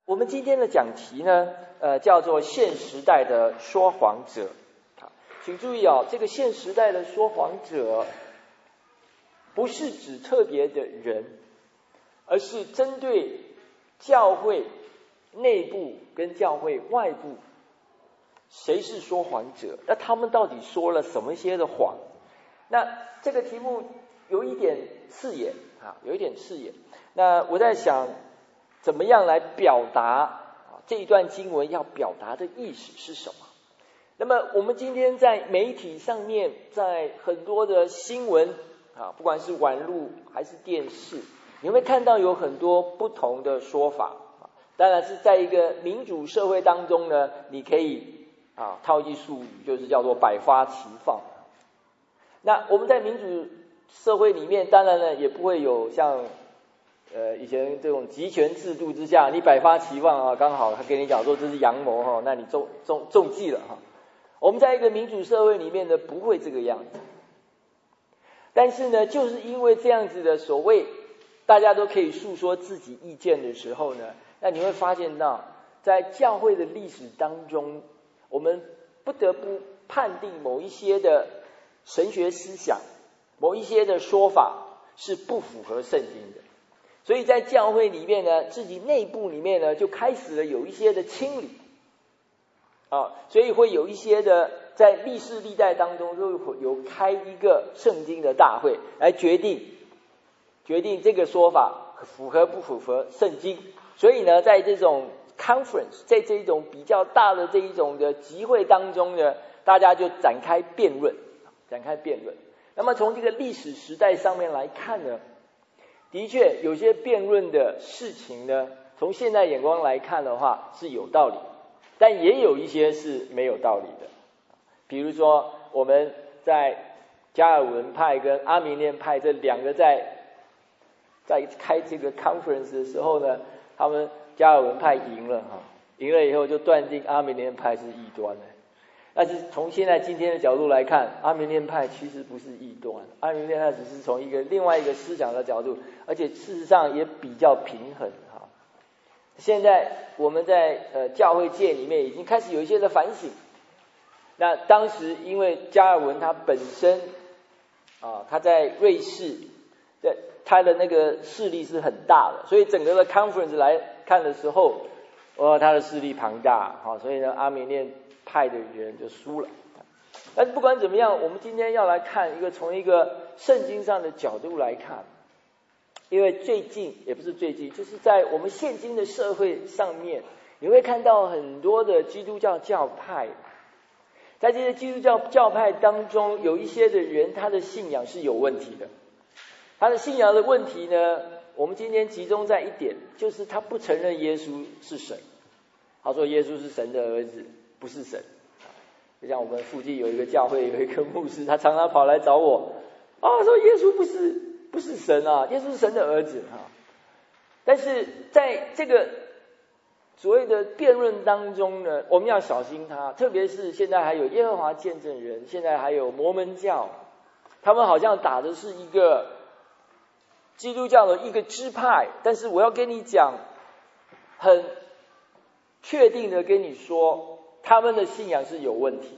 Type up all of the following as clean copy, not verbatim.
我们今天的讲题呢，叫做现时代的说谎者。请注意这个现时代的说谎者，不是指特别的人，而是针对教会内部跟教会外部，谁是说谎者？那他们到底说了什么些的谎？那这个题目有一点刺眼有一点刺眼。那我在想，怎么样来表达这一段经文要表达的意思是什么？那么我们今天在媒体上面，在很多的新闻不管是网络还是电视，你会看到有很多不同的说法。当然是在一个民主社会当中呢，你可以套一句术语，就是叫做百花齐放。那我们在民主社会里面，当然呢也不会有像以前这种集权制度之下，你百花齐放刚好他跟你讲说这是阳谋那你中计了我们在一个民主社会里面呢，不会这个样子。但是呢，就是因为这样子的所谓大家都可以诉说自己意见的时候呢，那你会发现到在教会的历史当中，我们不得不判定某一些的神学思想，某一些的说法是不符合圣经的。所以在教会里面呢，自己内部里面呢，就开始了有一些的清理所以会有一些的在历世历代当中都会有开一个圣经的大会来决定这个说法符合不符合圣经。所以呢，在这种 conference， 在这种比较大的这一种的集会当中呢，大家就展开辩论。那么从这个历史时代上面来看呢，的确有些辩论的事情呢，从现在眼光来看的话是有道理，但也有一些是没有道理的。比如说我们在加尔文派跟阿明念派这两个在开这个 conference 的时候呢，他们加尔文派赢了以后就断定阿明念派是异端的。但是从现在今天的角度来看，阿明念派其实不是异端，阿明念派只是从另外一个思想的角度，而且事实上也比较平衡现在我们在教会界里面已经开始有一些的反省。那当时因为加尔文他本身他在瑞士他的那个势力是很大的，所以整个的 conference 来看的时候他的势力庞大所以呢阿明念派的人就输了。但不管怎么样，我们今天要来看从一个圣经上的角度来看，因为最近也不是最近，就是在我们现今的社会上面，你会看到很多的基督教教派，在这些基督教教派当中，有一些的人他的信仰是有问题的。他的信仰的问题呢，我们今天集中在一点，就是他不承认耶稣是神。他说耶稣是神的儿子，不是神。就像我们附近有一个教会有一个牧师，他常常跑来找我说耶稣不是神耶稣是神的儿子但是在这个所谓的辩论当中呢，我们要小心他，特别是现在还有耶和华见证人，现在还有摩门教，他们好像打的是一个基督教的一个支派。但是我要跟你讲，很确定的跟你说，他们的信仰是有问题。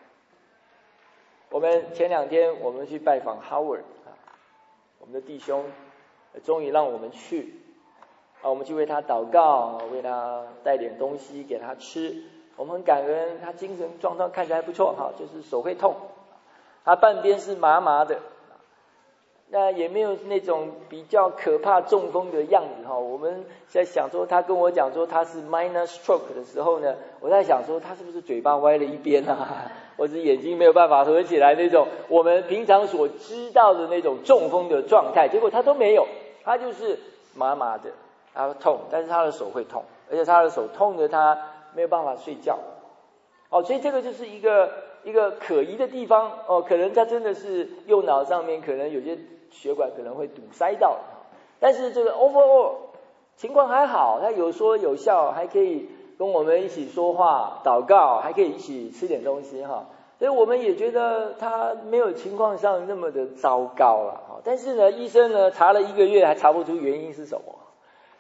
我们前2天我们去拜访 Howard， 我们的弟兄终于让我们去我们去为他祷告，为他带点东西给他吃。我们很感恩，他精神状况看起来不错就是手会痛，他半边是麻麻的，那也没有那种比较可怕中风的样子我们在想说，他跟我讲说他是 minor stroke 的时候呢，我在想说他是不是嘴巴歪了一边或者眼睛没有办法合起来，那种我们平常所知道的那种中风的状态。结果他都没有，他就是麻麻的，他痛，但是他的手会痛，而且他的手痛的他没有办法睡觉所以这个就是一个可疑的地方可能他真的是右脑上面可能有些血管可能会堵塞到，但是这个 overall 情况还好，他有说有笑，还可以跟我们一起说话祷告，还可以一起吃点东西所以我们也觉得他没有情况上那么的糟糕了但是呢医生呢查了1个月还查不出原因是什么，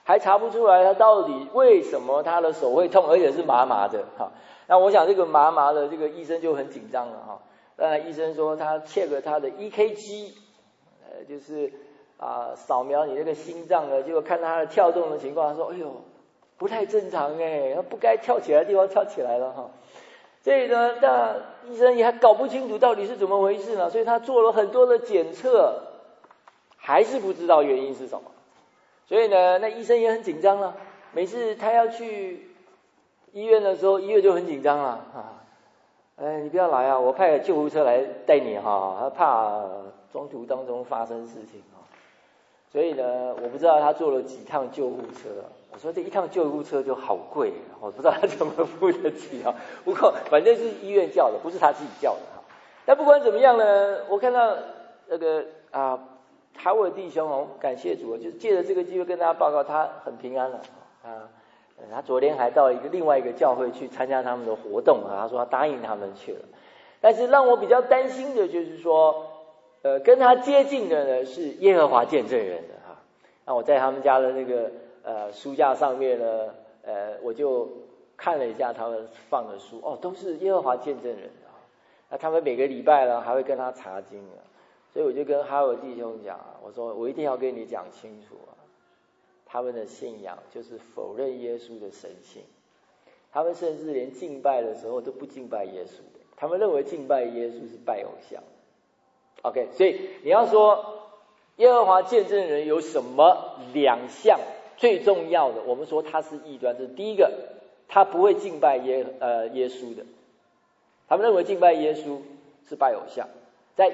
还查不出来他到底为什么他的手会痛，而且是麻麻的哈。那我想这个麻麻的，这个医生就很紧张了哈。当然医生说他check他的 EKG， 就是扫描你那个心脏呢，结果看他的跳动的情况，他说哎呦不太正常哎，他不该跳起来的地方跳起来了哈。所以呢，那医生也还搞不清楚到底是怎么回事呢，所以他做了很多的检测，还是不知道原因是什么。所以呢，那医生也很紧张了。每次他要去医院的时候，医院就很紧张了你不要来啊，我派救护车来带你哈，他怕中途当中发生事情哈。所以呢，我不知道他坐了几趟救护车。我说这一趟救护车就好贵，我不知道他怎么付得起啊。不过反正是医院叫的，不是他自己叫的哈。但不管怎么样呢，我看到那个海伟弟兄感谢主，就是借着这个机会跟大家报告，他很平安了他昨天还到另外一个教会去参加他们的活动他说他答应他们去了。但是让我比较担心的就是说，跟他接近的呢是耶和华见证人的那我在他们家的那个书架上面呢，我就看了一下他们放的书，都是耶和华见证人那他们每个礼拜呢还会跟他查经所以我就跟哈尔弟兄讲我说我一定要跟你讲清楚他们的信仰就是否认耶稣的神性，他们甚至连敬拜的时候都不敬拜耶稣的，他们认为敬拜耶稣是拜偶像。 OK， 所以你要说耶和华见证人有什么两项最重要的，我们说他是异端，这是第一个，他不会敬拜耶稣的，他们认为敬拜耶稣是拜偶像。在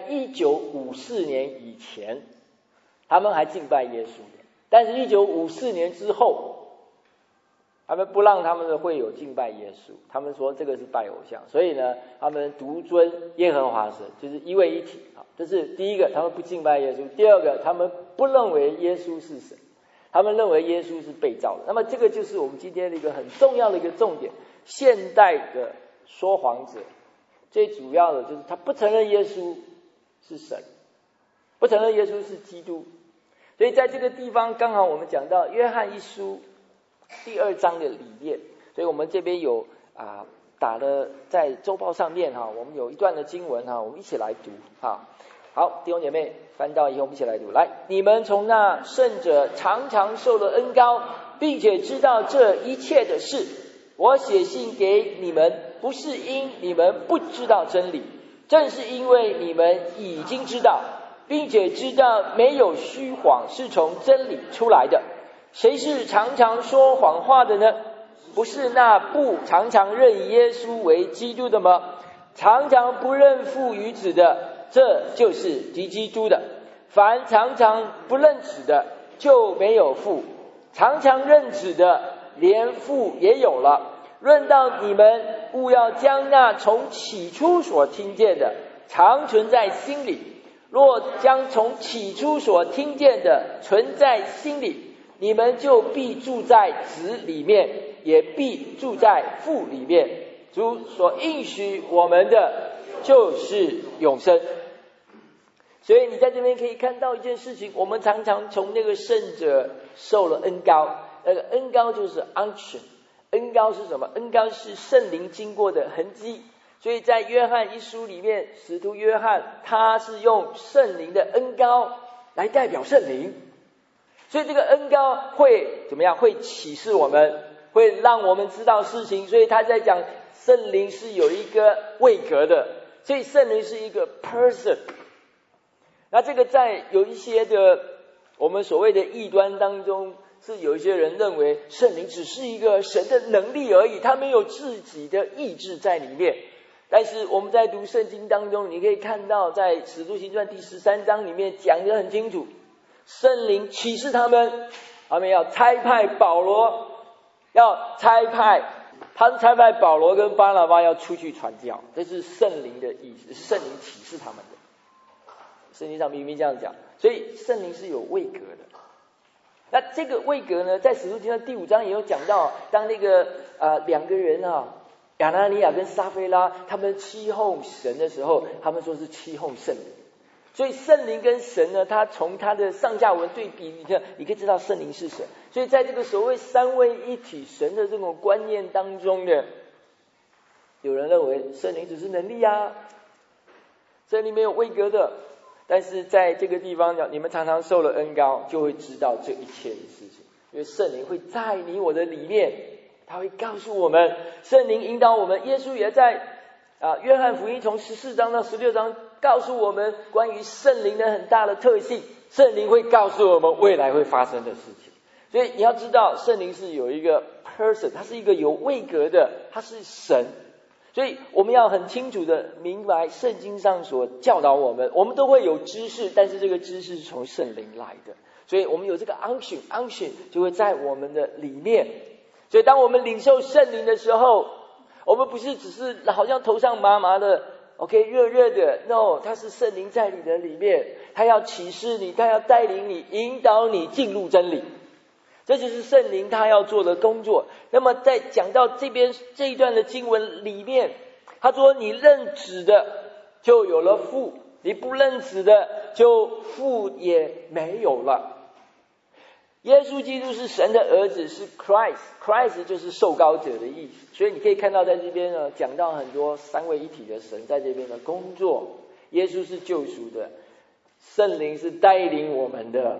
1954年以前他们还敬拜耶稣的，但是1954年之后他们不让他们的会友敬拜耶稣，他们说这个是拜偶像，所以呢他们独尊耶和华神，就是一位一体这是第一个，他们不敬拜耶稣。第二个，他们不认为耶稣是神，他们认为耶稣是被造的。那么这个就是我们今天的一个很重要的一个重点，现代的说谎者最主要的就是他不承认耶稣是神，不承认耶稣是基督。所以在这个地方刚好我们讲到约翰一书第2章的理念，所以我们这边有打了在周报上面我们有一段的经文我们一起来读好，弟兄姐妹翻到以后我们一起来读。来，你们从那圣者常常受了恩膏，并且知道这一切的事，我写信给你们，不是因你们不知道真理，正是因为你们已经知道，并且知道没有虚谎是从真理出来的。谁是常常说谎话的呢？不是那不常常认耶稣为基督的吗？常常不认父与子的，这就是敌基督的。凡常常不认子的，就没有父；常常认子的，连父也有了。论到你们，务要将那从起初所听见的常存在心里。若将从起初所听见的存在心里，你们就必住在子里面，也必住在父里面。主所应许我们的就是永生。所以你在这边可以看到一件事情，我们常常从那个圣者受了恩膏，那个恩膏就是 unction。 恩膏是什么？恩膏是圣灵经过的痕迹。所以在约翰一书里面，使徒约翰他是用圣灵的恩膏来代表圣灵，所以这个恩膏会怎么样？会启示我们，会让我们知道事情。所以他在讲圣灵是有一个位格的，所以圣灵是一个 person。 那这个在有一些的我们所谓的异端当中，是有一些人认为圣灵只是一个神的能力而已，他没有自己的意志在里面。但是我们在读圣经当中，你可以看到在使徒行传第13章里面讲得很清楚，圣灵启示他们要差派保罗，他是差派保罗跟巴拿巴要出去传教，这是圣灵的意思，是圣灵启示他们的。圣经上明明这样讲，所以圣灵是有位格的。那这个位格呢，在使徒行传第5章也有讲到，当那个两个人亚拿尼亚跟撒非拉他们欺哄神的时候，他们说是欺哄圣灵。 所以圣灵跟神呢，他从他的上下文对比，你可以知道圣灵是神。所以在这个所谓三位一体神的这种观念当中呢，有人认为圣灵只是能力啊，圣灵没有位格的。但是在这个地方呢，你们常常受了恩膏，就会知道这一切的事情，因为圣灵会在你我的里面，他会告诉我们，圣灵引导我们。耶稣也在约翰福音从14章到16章告诉我们关于圣灵的很大的特性，圣灵会告诉我们未来会发生的事情。所以你要知道，圣灵是有一个 person， 他是一个有位格的，他是神。所以我们要很清楚的明白圣经上所教导我们，我们都会有知识，但是这个知识是从圣灵来的，所以我们有这个 unction 就会在我们的里面。所以当我们领受圣灵的时候，我们不是只是好像头上麻麻的 OK 热热的 No， 他是圣灵在你的里面，他要启示你，他要带领你，引导你进入真理，这就是圣灵他要做的工作。那么在讲到这边这一段的经文里面，他说你认子的就有了父，你不认子的就父也没有了。耶稣基督是神的儿子，是 Christ 就是受膏者的意思。所以你可以看到在这边呢，讲到很多三位一体的神在这边的工作。耶稣是救赎的，圣灵是带领我们的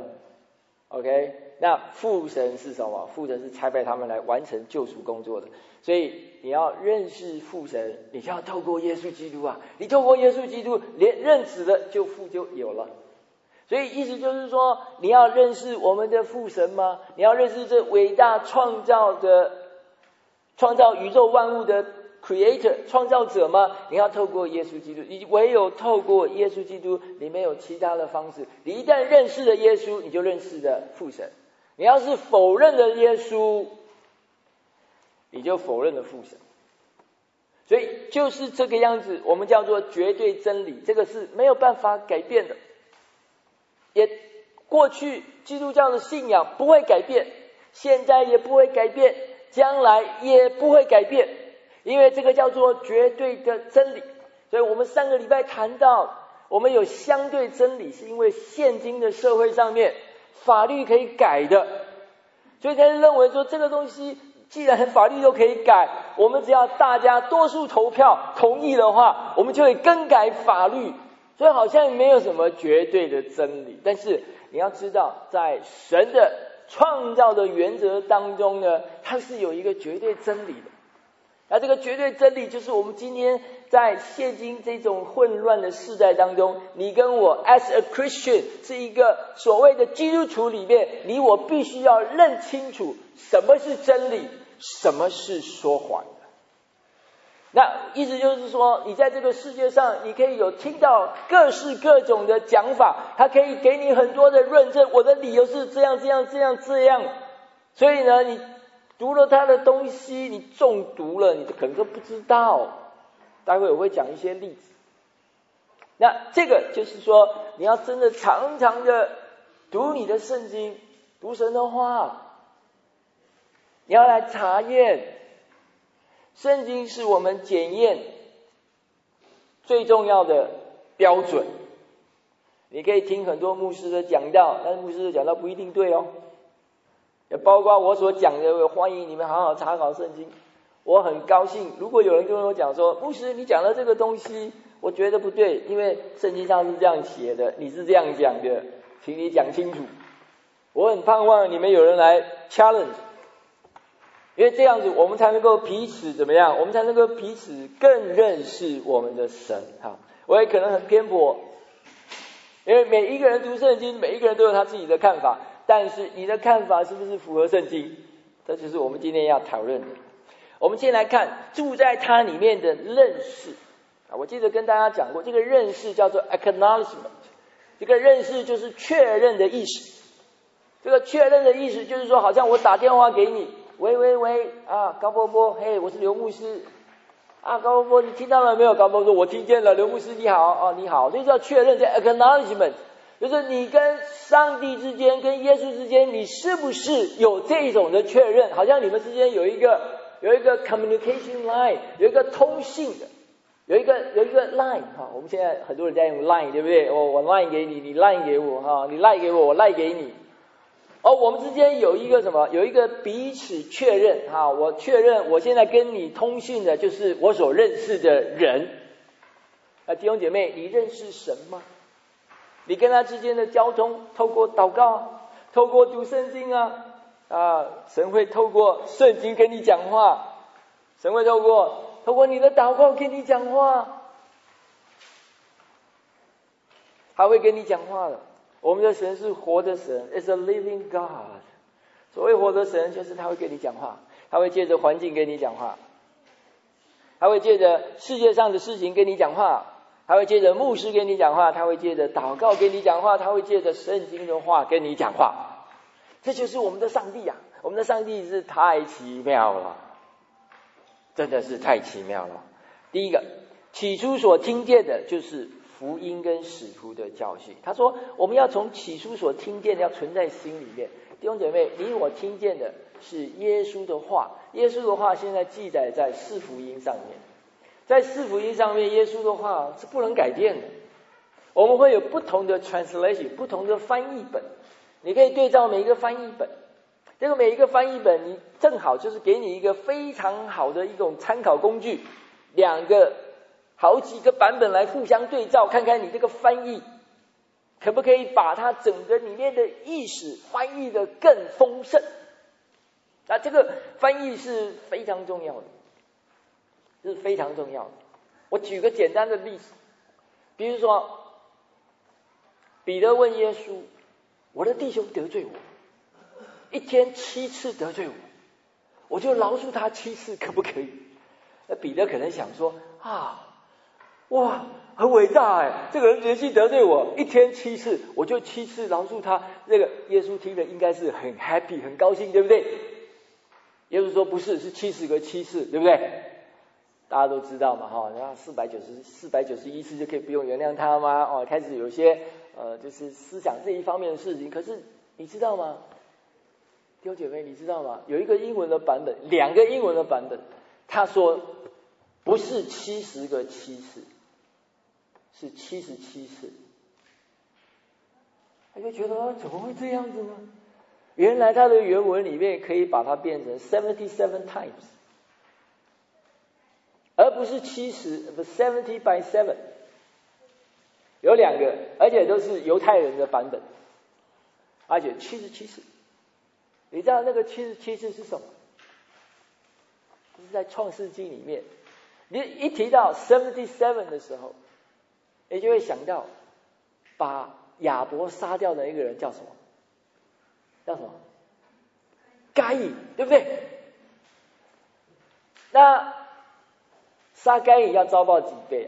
OK， 那父神是什么？父神是差派他们来完成救赎工作的。所以你要认识父神，你就要透过耶稣基督啊，你透过耶稣基督连认子的就父就有了。所以意思就是说，你要认识我们的父神吗？你要认识这伟大创造宇宙万物的 creator 创造者吗？你要透过耶稣基督，你唯有透过耶稣基督，你没有其他的方式。你一旦认识了耶稣，你就认识了父神。你要是否认了耶稣，你就否认了父神。所以就是这个样子，我们叫做绝对真理，这个是没有办法改变的。也过去基督教的信仰不会改变，现在也不会改变，将来也不会改变，因为这个叫做绝对的真理。所以我们上个礼拜谈到，我们有相对真理，是因为现今的社会上面法律可以改的，所以才认为说这个东西既然法律都可以改，我们只要大家多数投票同意的话，我们就会更改法律。所以好像没有什么绝对的真理，但是你要知道，在神的创造的原则当中呢，它是有一个绝对真理的。那这个绝对真理就是我们今天在现今这种混乱的世代当中，你跟我 as a Christian 是一个所谓的基督徒里面，你我必须要认清楚什么是真理，什么是说谎。那意思就是说，你在这个世界上，你可以有听到各式各种的讲法，它可以给你很多的论证，我的理由是这样。所以呢，你读了他的东西，你中毒了，你可能都不知道。待会我会讲一些例子。那这个就是说，你要真的常常的读你的圣经，读神的话，你要来查验。圣经是我们检验最重要的标准。你可以听很多牧师的讲道，但是牧师的讲道不一定对哦。也包括我所讲的，我欢迎你们好好查考圣经。我很高兴，如果有人跟我讲说，牧师你讲的这个东西我觉得不对，因为圣经上是这样写的，你是这样讲的，请你讲清楚。我很盼望你们有人来 challenge，因为这样子我们才能够彼此怎么样？我们才能够彼此更认识我们的神。好，我也可能很偏颇，因为每一个人读圣经，每一个人都有他自己的看法，但是你的看法是不是符合圣经？这就是我们今天要讨论的。我们先来看住在他里面的认识。我记得跟大家讲过，这个认识叫做 acknowledgement， 这个认识就是确认的意思。这个确认的意思就是说，好像我打电话给你，喂啊，高波波，嘿，我是刘牧师啊，高波波，你听到了没有？高波波说，我听见了，刘牧师你好啊，你好，这叫确认，叫 acknowledgement， 就是你跟上帝之间，跟耶稣之间，你是不是有这种的确认？好像你们之间有一个 communication line， 有一个通信的。 有一个 line 哈，我们现在很多人在用 line， 对不对？我 line 给你，你 line 给我哈，你 line 给我，我 line 给你。我们之间有一个什么？有一个彼此确认哈，我确认我现在跟你通讯的就是我所认识的人。弟兄姐妹，你认识神吗？你跟他之间的交通，透过祷告，透过读圣经神会透过圣经跟你讲话，神会透过你的祷告跟你讲话，他会跟你讲话的。我们的神是活的神 ，is a living God。所谓活的神，就是他会跟你讲话，他会借着环境跟你讲话，他会借着世界上的事情跟你讲话，他会借着牧师跟你讲话，他会借着祷告跟你讲话，他会借着圣经的话跟你讲话。这就是我们的上帝啊！我们的上帝是太奇妙了，真的是太奇妙了。第一个，起初所听见的就是福音跟使徒的教训。他说我们要从起初所听见的要存在心里面。弟兄姐妹，你我听见的是耶稣的话，耶稣的话现在记载在四福音上面，在四福音上面耶稣的话是不能改变的。我们会有不同的 translation， 不同的翻译本，你可以对照每一个翻译本，这个每一个翻译本你正好就是给你一个非常好的一种参考工具，好几个版本来互相对照，看看你这个翻译可不可以把它整个里面的意思翻译得更丰盛。这个翻译是非常重要的，是非常重要的。我举个简单的例子，比如说彼得问耶稣，我的弟兄得罪我，一天7次得罪我就饶恕他7次，可不可以？那彼得可能想说哇，很伟大这个人连续得罪我，一天7次，我就7次饶恕他。那个耶稣听了应该是很 happy 很高兴，对不对？耶稣说不是，是70个7次，对不对？大家都知道嘛然后491次就可以不用原谅他吗？开始有些就是思想这一方面的事情。可是你知道吗，弟兄姐妹，你知道吗？有一个英文的版本，2个英文的版本，他说不是70个7次，是77次。他就觉得怎么会这样子呢？原来他的原文里面可以把它变成77 times， 而不是70 by 7。有2个，而且都是犹太人的版本，而且77次。你知道那个77次是什么？就是在创世纪里面，你一提到77的时候，你就会想到把亚伯杀掉的一个人叫什么？叫什么？该隐，对不对？那杀该隐要遭报几倍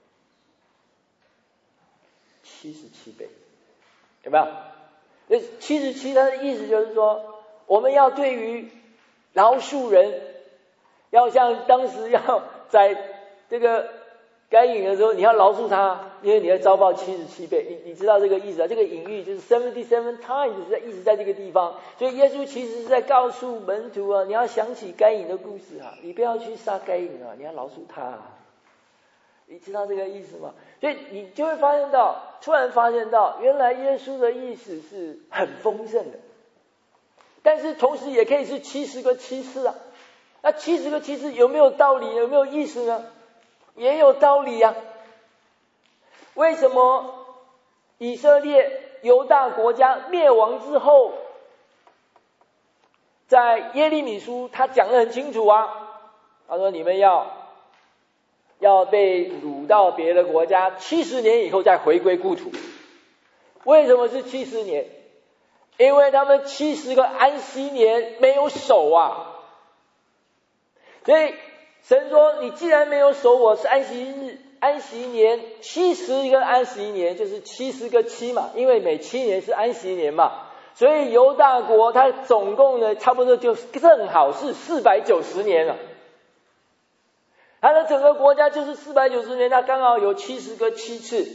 ？77倍，有没有？77它的意思就是说，我们要对于饶恕人，要像当时要在这个该隐的时候，你要饶恕他，因为你要遭报77倍。你知道这个意思啊？这个隐喻就是77 times 在一直在这个地方。所以耶稣其实是在告诉门徒你要想起该隐的故事你不要去杀该隐你要饶恕他你知道这个意思吗？所以你就会突然发现到，原来耶稣的意思是很丰盛的，但是同时也可以是70个7次那70个7次有没有道理？有没有意思呢？也有道理为什么以色列犹大国家灭亡之后，在耶利米书他讲得很清楚他说你们要被掳到别的国家70年以后再回归故土。为什么是70年？因为他们70个安息年没有守所以神说你既然没有守我是安息日安息年，70个安息年就是70个7嘛，因为每7年是安息年嘛，所以犹大国它总共呢差不多就正好是490年了。它的整个国家就是490年，它刚好有70个7次，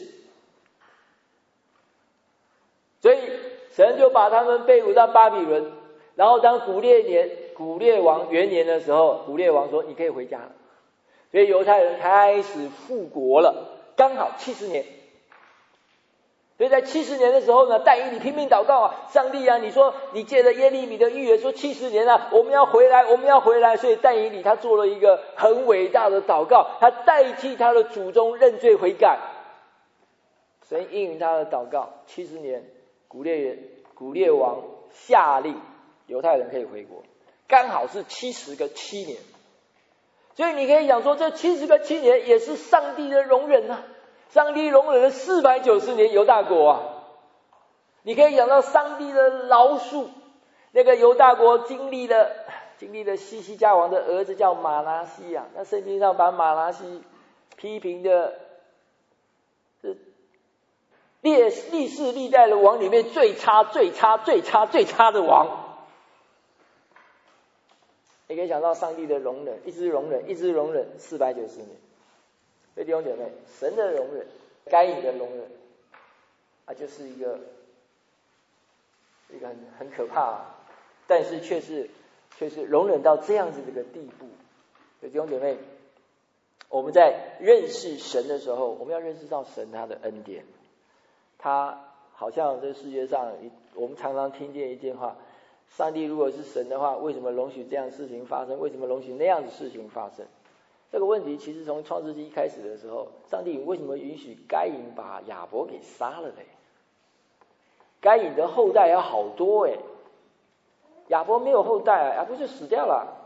所以神就把他们被掳到巴比伦。然后当古列王元年的时候，古列王说你可以回家了。 所以犹太人开始复国了，刚好70年。所以在70年的时候呢，但以理拼命祷告啊，上帝啊，你说你借着耶利米的预言说70年啊，我们要回来，我们要回来。所以但以理他做了一个很伟大的祷告，他代替他的祖宗认罪悔改，神应允他的祷告。70年，古列王下令犹太人可以回国，刚好是70个7年。所以你可以讲说，这70个7年也是上帝的容忍啊。上帝容忍了490年犹大国啊！你可以讲到上帝的饶恕，那个犹大国经历了西西家王的儿子叫马拿西啊，那圣经上把马拿西批评的是历世历代的王里面最差的王。你可以想到上帝的容忍，一直容忍490年。所以弟兄姐妹，神的容忍，该隐的容忍啊，就是一个很可怕，但是却是容忍到这样子的一个地步。所以弟兄姐妹，我们在认识神的时候，我们要认识到神他的恩典。他好像这世界上，我们常常听见一句话：上帝如果是神的话，为什么容许这样的事情发生？为什么容许那样的事情发生？这个问题其实从创世纪一开始的时候，上帝为什么允许该隐把亚伯给杀了呢？该隐的后代有好多亚伯没有后代啊，亚伯就死掉了，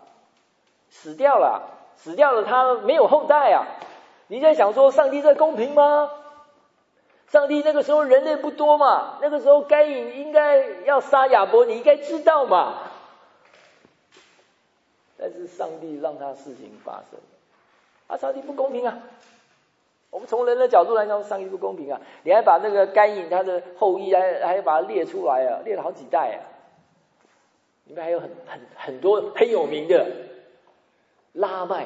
他没有后代啊！你在想说上帝这公平吗？上帝那个时候人类不多嘛，那个时候该隐应该要杀亚伯，你应该知道嘛。但是上帝让他事情发生。上帝不公平啊！我们从人的角度来讲，上帝不公平啊！你还把那个该隐他的后裔还把它列出来啊，列了好几代啊！里面还有很多很有名的拉麦。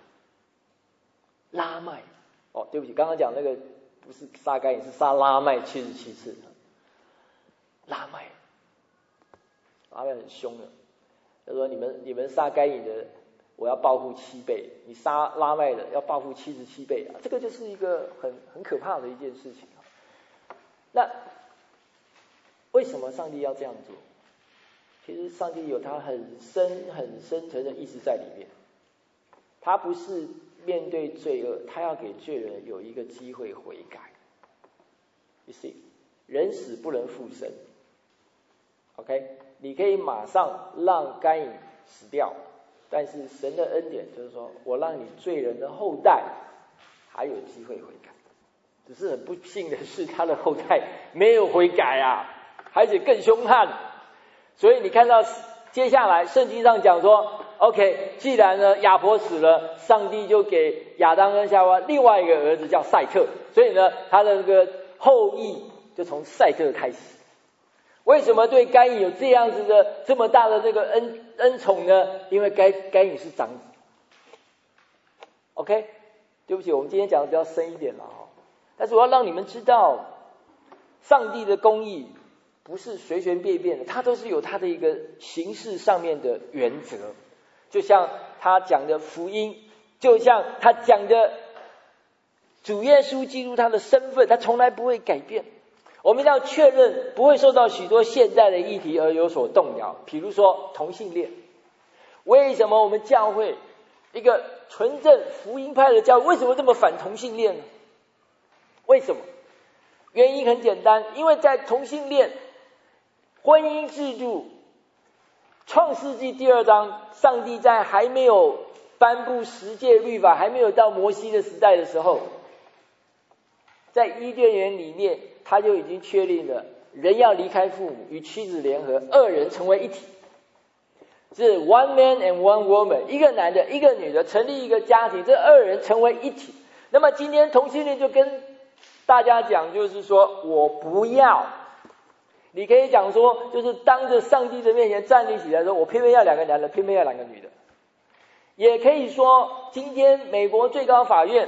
哦，对不起，刚刚讲那个不是杀该隐，是杀拉麦77次。拉麦很凶的，他说你们杀该隐的，我要报复7倍，你杀拉麦的要报复77倍啊！这个就是一个很可怕的一件事情。那为什么上帝要这样做？其实上帝有他很深层的意思在里面。他不是面对罪恶，他要给罪人有一个机会悔改。You see， 人死不能复生。OK， 你可以马上让该隐死掉。但是神的恩典就是说，我让你罪人的后代还有机会悔改，只是很不幸的是，他的后代没有悔改啊，而且更凶悍。所以你看到接下来圣经上讲说 ，OK， 既然呢亚伯死了，上帝就给亚当跟夏娃另外一个儿子叫赛特，所以呢他的那个后裔就从赛特开始。为什么对该隐有这样子的这么大的这个恩宠呢？因为该隐是长子。OK， 对不起，我们今天讲的比较深一点了但是我要让你们知道，上帝的公义不是随随便便的，他都是有他的一个形式上面的原则。就像他讲的福音，就像他讲的主耶稣基督他的身份，他从来不会改变。我们要确认不会受到许多现代的议题而有所动摇，比如说同性恋。为什么我们教会一个纯正福音派的教会为什么这么反同性恋呢？为什么？原因很简单，因为在同性恋婚姻制度创世纪第2章，上帝在还没有颁布10诫律法，还没有到摩西的时代的时候，在伊甸园里面他就已经确定了人要离开父母，与妻子联合，2人成为一体，是 one man and one woman， 一个男的一个女的成立一个家庭，这2人成为一体。那么今天同性恋就跟大家讲，就是说我不要，你可以讲说就是当着上帝的面前站立起来说，我偏偏要2个男的，偏偏要2个女的。也可以说今天美国最高法院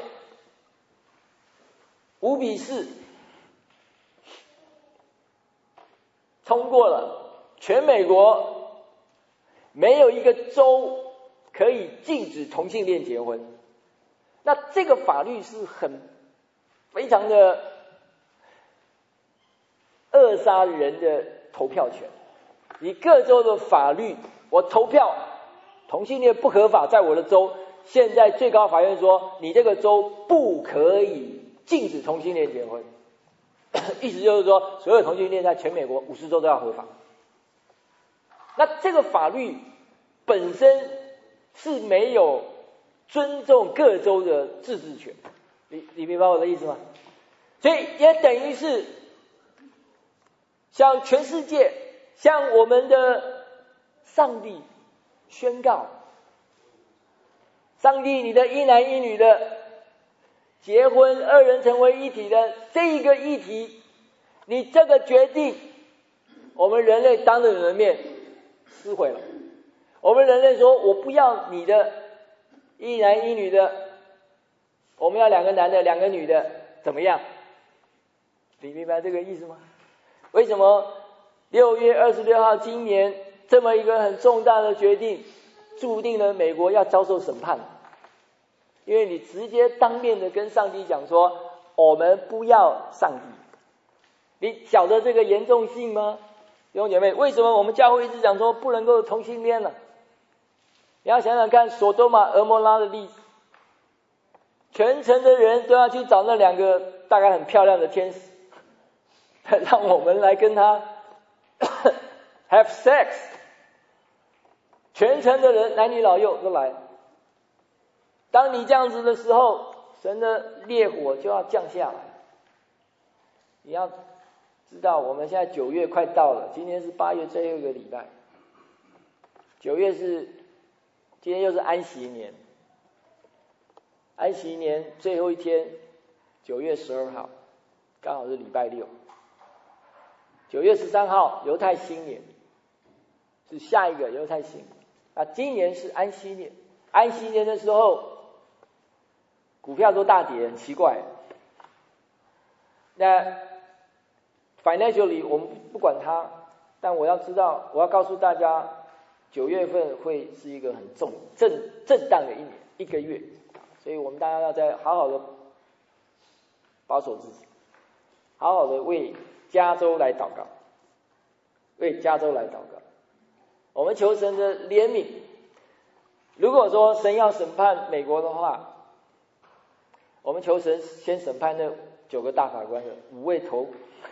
5-4通过了，全美国没有一个州可以禁止同性恋结婚。 那这个法律是非常的扼杀人的投票权。你各州的法律，我投票同性恋不合法，在我的州，现在最高法院说你这个州不可以禁止同性恋结婚，意思就是说所有同性恋在全美国50州都要合法。那这个法律本身是没有尊重各州的自治权，你明白我的意思吗？所以也等于是向全世界，向我们的上帝宣告，上帝，你的一男一女的结婚，2人成为一体的这一个议题，你这个决定，我们人类当着你的面撕毁了。我们人类说，我不要你的一男一女的，我们要2个男的2个女的，怎么样？你明白这个意思吗？为什么6月26号今年这么一个很重大的决定，注定了美国要遭受审判？因为你直接当面的跟上帝讲说，我们不要上帝。你晓得这个严重性吗？弟兄姐妹，为什么我们教会一直讲说不能够同性恋呢？你要想想看，索多玛俄摩拉的例子，全城的人都要去找那2个大概很漂亮的天使，让我们来跟他have sex， 全城的人男女老幼都来。当你这样子的时候，神的烈火就要降下来。你要知道，我们现在9月快到了，今天是8月最后一个礼拜，9月今天又是安息年，安息年最后一天9月12号刚好是礼拜六，9月13号犹太新年是下一个犹太新年，那今年是安息年。安息年的时候股票都大跌，很奇怪。那 financially 我们不管它，但我要知道，我要告诉大家，9月份会是一个很震荡的一个月，所以我们大家要再好好的保守自己，好好的为加州来祷告，为加州来祷告。我们求神的怜悯。如果说神要审判美国的话，我们求神先审判那9个大法官的5位头，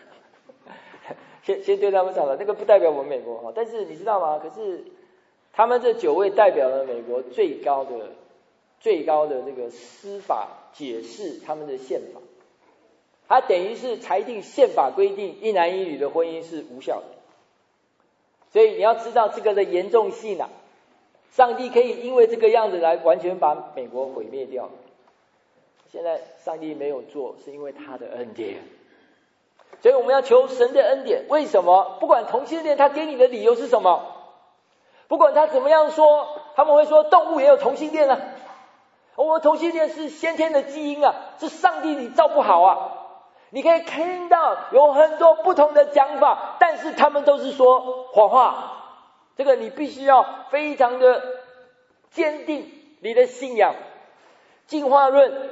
先对他们讲了，那个不代表我们美国，但是你知道吗？可是他们这9位代表了美国最高的这个司法解释他们的宪法，它等于是裁定宪法规定一男一女的婚姻是无效的。所以你要知道这个的严重性啊，上帝可以因为这个样子来完全把美国毁灭掉。现在上帝没有做，是因为他的恩典。所以我们要求神的恩典。为什么？不管同性恋他给你的理由是什么，不管他怎么样说，他们会说动物也有同性恋啊，我们同性恋是先天的基因啊，是上帝你造不好啊。你可以听到有很多不同的讲法，但是他们都是说谎话。这个你必须要非常的坚定你的信仰。进化论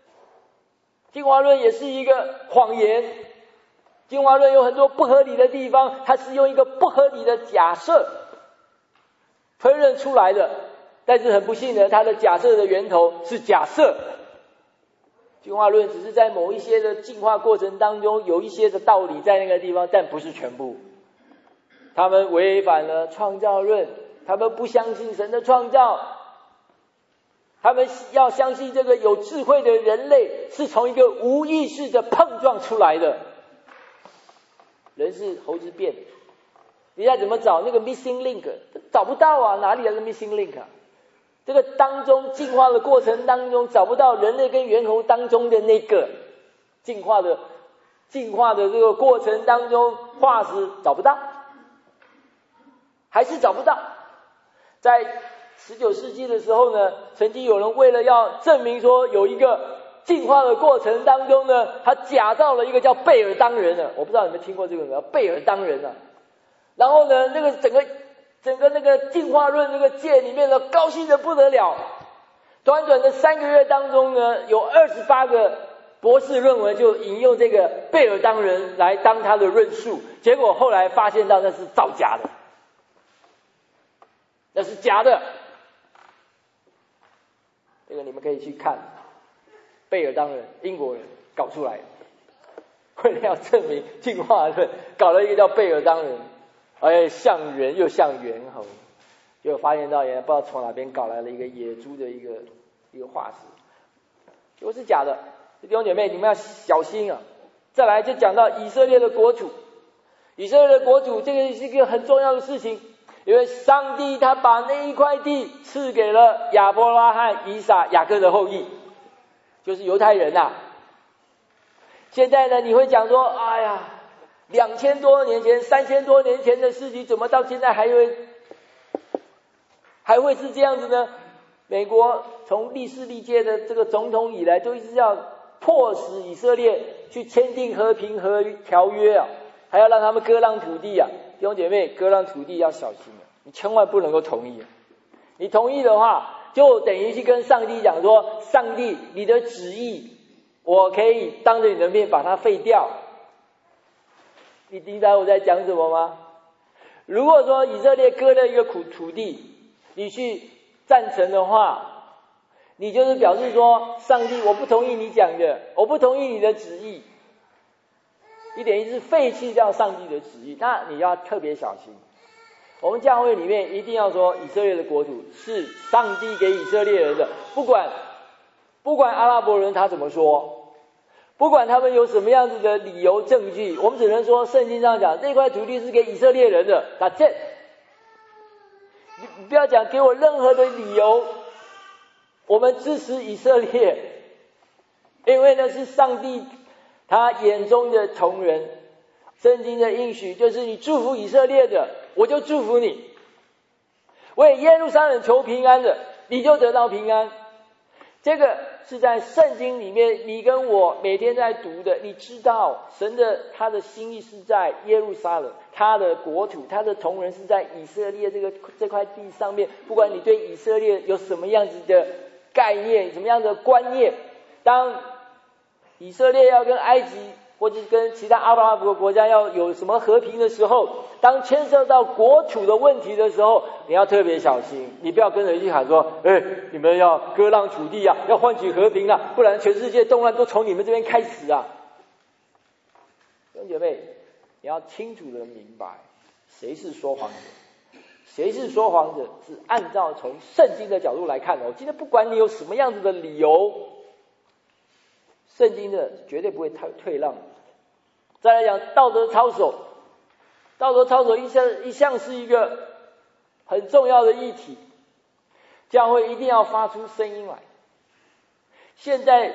也是一个谎言，进化论有很多不合理的地方，它是用一个不合理的假设推论出来的，但是很不幸的，它的假设的源头是假设。进化论只是在某一些的进化过程当中有一些的道理在那个地方，但不是全部。他们违反了创造论，他们不相信神的创造，他们要相信这个有智慧的人类是从一个无意识的碰撞出来的。人是猴子变的，你再怎么找那个 missing link 找不到啊，哪里来的 missing link 啊？这个当中进化的过程当中找不到人类跟猿猴当中的那个进化的这个过程当中化石找不到，还是找不到。在19世纪的时候呢，曾经有人为了要证明说有一个进化的过程当中呢，他假造了一个叫贝尔当人的，我不知道你们听过这个没有？贝尔当人啊，然后呢，那个整个那个进化论那个界里面的高兴的不得了， 短短的3个月当中呢，有28个博士论文就引用这个贝尔当人来当他的论述，结果后来发现到那是造假的，那是假的。这个你们可以去看，贝尔当人英国人搞出来的，为了要证明进化论，搞了一个叫贝尔当人，像人又像猿猴，结果发现到也不知道从哪边搞来了一个野猪的一个化石，结果是假的。弟兄姐妹，你们要小心啊！再来就讲到以色列的国土，以色列的国土这个是一个很重要的事情，因为上帝他把那一块地赐给了亚伯拉罕、以撒、雅各的后裔，就是犹太人啊。现在呢，你会讲说，哎呀，2000多年前、3000多年前的事情，怎么到现在还会是这样子呢？美国从历世历届的这个总统以来，都一直要迫使以色列去签订和平条约啊，还要让他们割让土地啊。弟兄姐妹，割让土地要小心啊，你千万不能够同意啊！你同意的话，就等于去跟上帝讲说，上帝，你的旨意，我可以当着你的面把它废掉。你听到我在讲什么吗？如果说以色列割了一个土地，你去赞成的话，你就是表示说，上帝，我不同意你讲的，我不同意你的旨意，你等于是废弃掉上帝的旨意，那你要特别小心。我们教会里面一定要说，以色列的国土是上帝给以色列人的，不管阿拉伯人他怎么说，不管他们有什么样子的理由证据，我们只能说圣经上讲这块土地是给以色列人的，that's it。你不要讲给我任何的理由，我们支持以色列，因为那是上帝他眼中的同人。圣经的应许就是你祝福以色列的，我就祝福你；为耶路撒冷求平安的，你就得到平安。这个是在圣经里面，你跟我每天在读的，你知道神的他的心意是在耶路撒冷，他的国土，他的同人是在以色列这块地上面。不管你对以色列有什么样子的概念，什么样的观念，当以色列要跟埃及或者跟其他阿拉伯国家要有什么和平的时候，当牵涉到国土的问题的时候，你要特别小心，你不要跟着一起喊说，你们要割让土地啊，要换取和平啊，不然全世界动乱都从你们这边开始啊。弟兄姐妹，你要清楚的明白，谁是说谎者，谁是说谎者，是按照从圣经的角度来看的。今天不管你有什么样子的理由，圣经的绝对不会退让。再来讲道德操守，道德操守一向是一个很重要的议题，教会一定要发出声音来。现在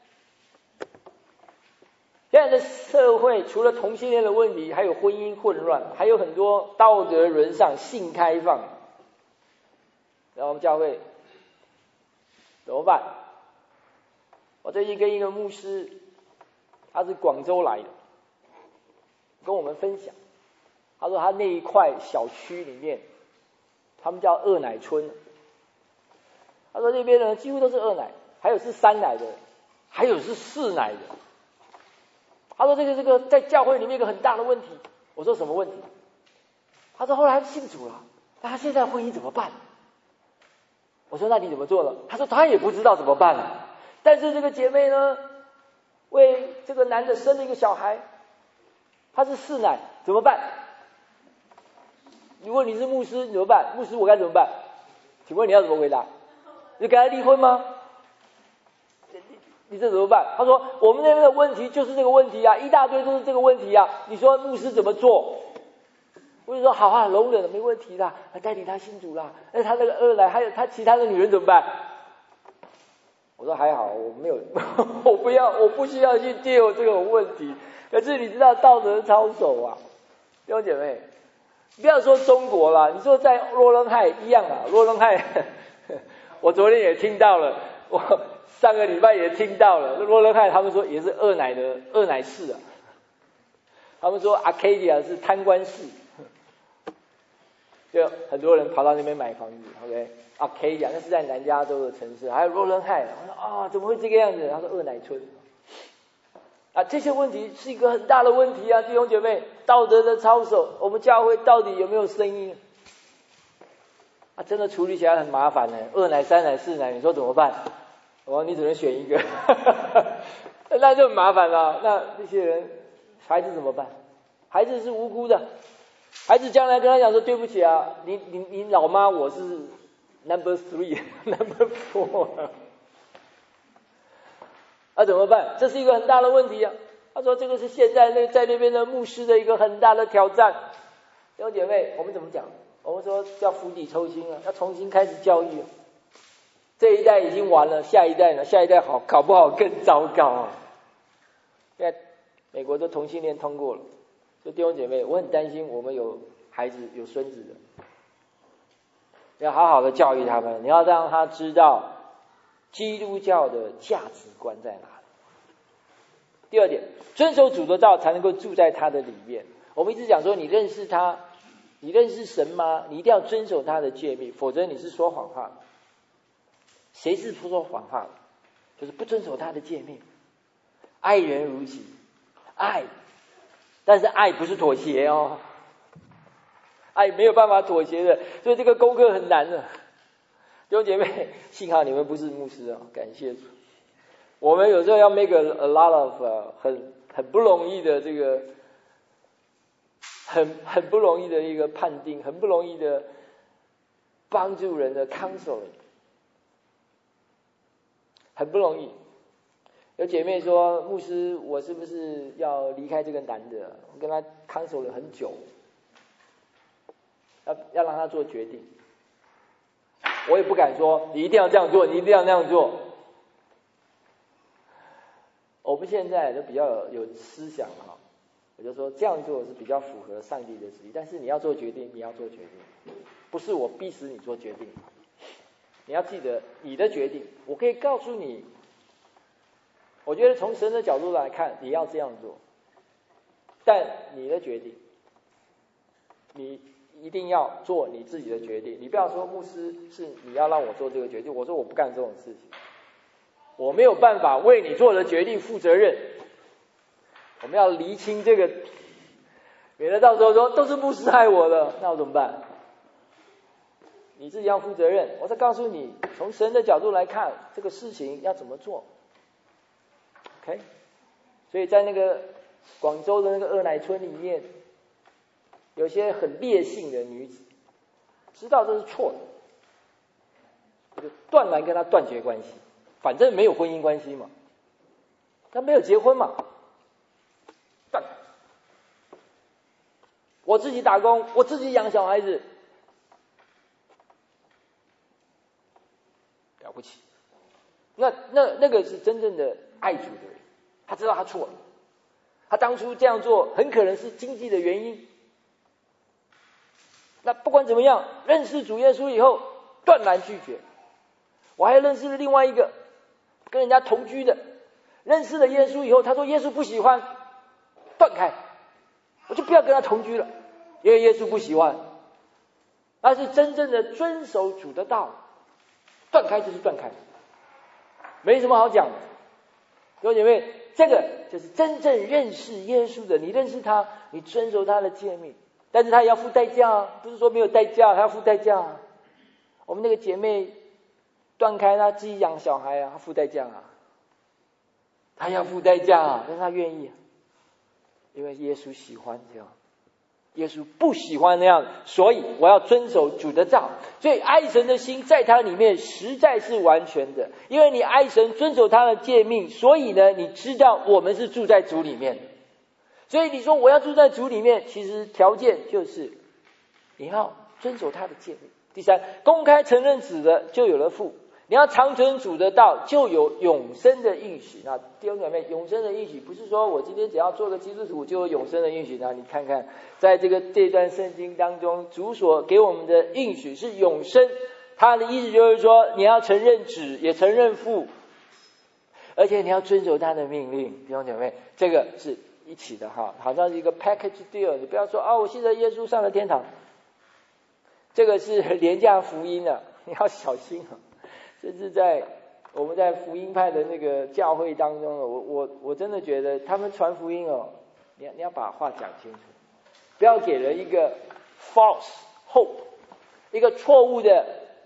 的社会除了同性恋的问题，还有婚姻混乱，还有很多道德沦丧、性开放，然后我们教会怎么办？我最近跟一个牧师，他是广州来的，跟我们分享，他说他那一块小区里面，他们叫二奶村，他说那边人几乎都是二奶，还有是3奶的，还有是4奶的。他说这个在教会里面一个很大的问题。我说什么问题？他说后来他信主了，那他现在婚姻怎么办？我说那你怎么做呢？他说他也不知道怎么办了。但是这个姐妹呢，为这个男的生了一个小孩，他是4奶，怎么办？如果你是牧师，你怎么办？牧师我该怎么办？请问你要怎么回答？你跟他离婚吗？你这怎么办？他说我们那边的问题就是这个问题啊，一大堆都是这个问题啊，你说牧师怎么做？我就说好啊，容忍了，没问题啦，带领他信主啦。那他那个2奶还有他其他的女人怎么办？我说还好，我没有，我不需要去deal这种问题。可是你知道道德操守啊，弟兄姐妹，不要说中国啦，你说在洛伦海一样啊，洛伦海，我昨天也听到了，我上个礼拜也听到了，洛伦海他们说也是2奶市啊，他们说 Arcadia 是贪官市。 就很多人跑到那边买房子 ，OK， Arcadia 那是在南加州的城市，还有 Rowland Heights， 我说怎么会这个样子？他说二奶村。这些问题是一个很大的问题啊，弟兄姐妹，道德的操守，我们教会到底有没有声音？真的处理起来很麻烦呢，二奶、三奶、四奶，你说怎么办？你只能选一个，那就很麻烦了。那些人，孩子怎么办？孩子是无辜的，孩子将来跟他讲说对不起啊，你老妈我是 number 3 number 4。怎么办？这是一个很大的问题啊。他说这个是现在在那边的牧师的一个很大的挑战。弟兄姐妹，我们怎么讲？我们说叫釜底抽薪啊，要重新开始教育。这一代已经完了，下一代呢？下一代搞不好更糟糕啊。现在美国的同性恋通过了，所以弟兄姐妹，我很担心我们有孩子有孙子的，要好好的教育他们，你要让他知道基督教的价值观在哪里。第二点，遵守主的道才能够住在他的里面。我们一直讲说，你认识他，你认识神吗？你一定要遵守他的诫命，否则你是说谎话的。谁是不说谎话的？就是不遵守他的诫命。爱人如己，爱，但是爱不是妥协哦，爱没有办法妥协的，所以这个功课很难的。弟兄姐妹，幸好你们不是牧师啊，感谢主。我们有时候要 make a lot of 很不容易的这个很不容易的一个判定，很不容易的帮助人的 counseling， 很不容易。有姐妹说，牧师，我是不是要离开这个男的？我跟他 counsel 了很久，要让他做决定。我也不敢说你一定要这样做，你一定要那样做。我们现在都比较有思想哈，我就说这样做是比较符合上帝的旨意，但是你要做决定，你要做决定，不是我逼死你做决定。你要记得你的决定，我可以告诉你，我觉得从神的角度来看，你要这样做，但你的决定，你一定要做你自己的决定。你不要说牧师是你要让我做这个决定，我说我不干这种事情，我没有办法为你做的决定负责任。我们要厘清这个，免得到时候说都是牧师害我的，那我怎么办？你自己要负责任。我再告诉你，从神的角度来看，这个事情要怎么做。OK， 所以在那个广州的那个二奶村里面，有些很烈性的女子，知道这是错的，就断然跟他断绝关系，反正没有婚姻关系嘛，他没有结婚嘛，断。我自己打工，我自己养小孩子，了不起。那个是真正的爱主的人，他知道他错了，他当初这样做很可能是经济的原因。那不管怎么样，认识主耶稣以后，断然拒绝。我还认识了另外一个跟人家同居的，认识了耶稣以后，他说耶稣不喜欢，断开，我就不要跟他同居了，因为耶稣不喜欢。那是真正的遵守主的道，断开就是断开，没什么好讲的。弟兄姐妹，这个就是真正认识耶稣的，你认识他，你遵守他的诫命，但是他也要付代价啊，不是说没有代价，他要付代价啊。我们那个姐妹断开，她自己养小孩啊，她付代价啊，她要付代价啊，但是她愿意，因为耶稣喜欢这样，耶稣不喜欢那样，所以我要遵守主的道。所以爱神的心在他里面实在是完全的，因为你爱神，遵守他的诫命，所以呢，你知道我们是住在主里面。所以你说我要住在主里面，其实条件就是你要遵守他的诫命。第三，公开承认子的就有了父，你要常存主的道，就有永生的应许。那弟兄姐妹，永生的应许不是说我今天只要做个基督徒就有永生的应许。那你看看在这段圣经当中，主所给我们的应许是永生，他的意思就是说你要承认子也承认父，而且你要遵守他的命令。弟兄姐妹，这个是一起的哈，好像是一个 package deal。你不要说我信了耶稣上了天堂， 这个是廉价福音啊，你要小心啊！这是在我们在福音派的那个教会当中，我真的觉得他们传福音哦，你要把话讲清楚，不要给人一个 false hope， 一个错误的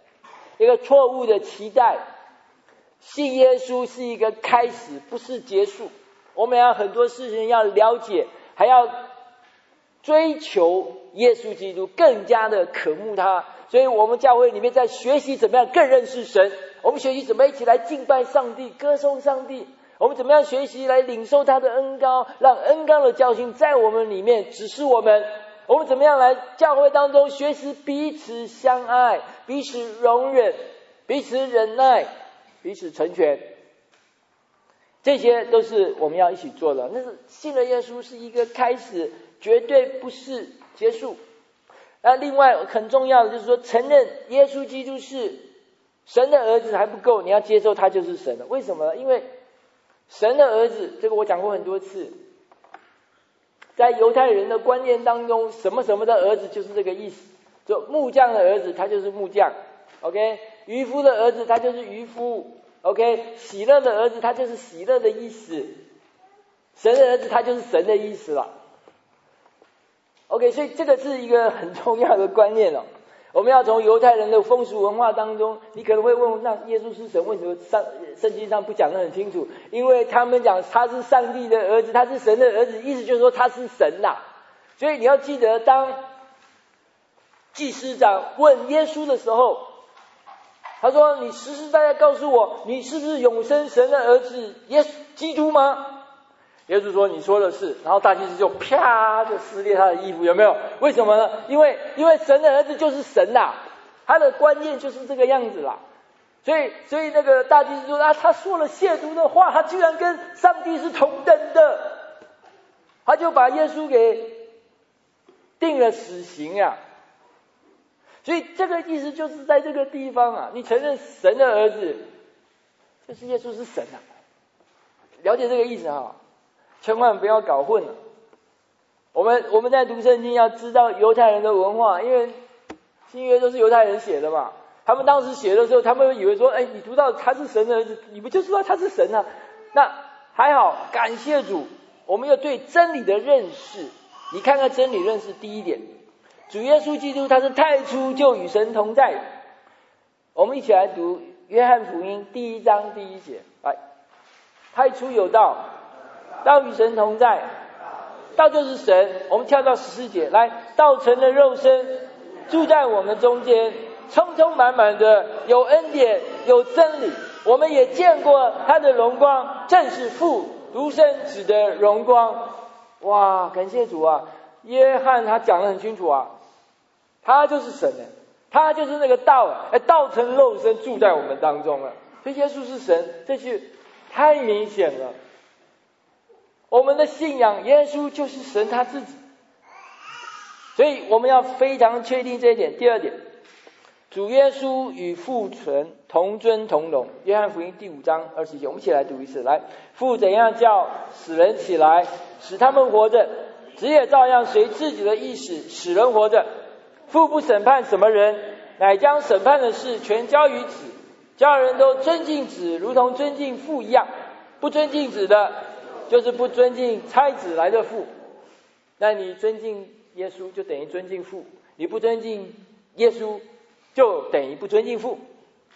期待。信耶稣是一个开始，不是结束。我们要很多事情要了解，还要追求耶稣基督，更加的渴慕他。所以我们教会里面在学习怎么样更认识神，我们学习怎么一起来敬拜上帝，歌颂上帝，我们怎么样学习来领受他的恩膏，让恩膏的教训在我们里面指示我们怎么样来教会当中学习彼此相爱，彼此容忍，彼此忍耐，彼此成全，这些都是我们要一起做的。那是信了耶稣是一个开始，绝对不是结束。那另外很重要的就是说，承认耶稣基督是神的儿子还不够，你要接受他就是神了。为什么呢？因为神的儿子，这个我讲过很多次，在犹太人的观念当中，什么什么的儿子就是这个意思，就木匠的儿子他就是木匠 ，OK， 渔夫的儿子他就是渔夫 ，OK， 喜乐的儿子他就是喜乐的意思，神的儿子他就是神的意思了。OK， 所以这个是一个很重要的观念哦。我们要从犹太人的风俗文化当中，你可能会问，那耶稣是神，为什么圣经上不讲得很清楚？因为他们讲他是上帝的儿子，他是神的儿子，意思就是说他是神啦。所以你要记得，当祭司长问耶稣的时候，他说：“你实实在在告诉我，你是不是永生神的儿子耶稣基督吗？”耶稣说：“你说的是。”然后大祭司就啪就撕裂他的衣服，有没有？为什么呢？因为神的儿子就是神啦，他的观念就是这个样子啦。所以那个大祭司说啊，他说了亵渎的话，他居然跟上帝是同等的，他就把耶稣给定了死刑啊。所以这个意思就是在这个地方啊，你承认神的儿子就是耶稣是神啊，了解这个意思啊。千万不要搞混了。我们在读圣经要知道犹太人的文化，因为新约都是犹太人写的嘛。他们当时写的时候，他们以为说，你读到他是神的儿子，你不就知道他是神啊？那还好，感谢主，我们要对真理的认识。你看看真理认识第一点，主耶稣基督他是太初就与神同在。我们一起来读约翰福音第1章第1节，来，太初有道，道与神同在，道就是神。我们跳到14节，来，道成了肉身，住在我们中间，充充满满的有恩典有真理。我们也见过他的荣光，正是父独生子的荣光。哇，感谢主啊！约翰他讲得很清楚啊，他就是神，他就是那个道，道成肉身住在我们当中了。所以耶稣是神，这句太明显了。我们的信仰，耶稣就是神他自己，所以我们要非常确定这一点。第二点，主耶稣与父神同尊同荣。约翰福音第5章20节，我们一起来读一次。来，父怎样叫死人起来，使他们活着，子也照样随自己的意思使人活着。父不审判什么人，乃将审判的事全交于子，叫人都尊敬子，如同尊敬父一样。不尊敬子的，就是不尊敬差子来的父。那你尊敬耶稣，就等于尊敬父；你不尊敬耶稣，就等于不尊敬父。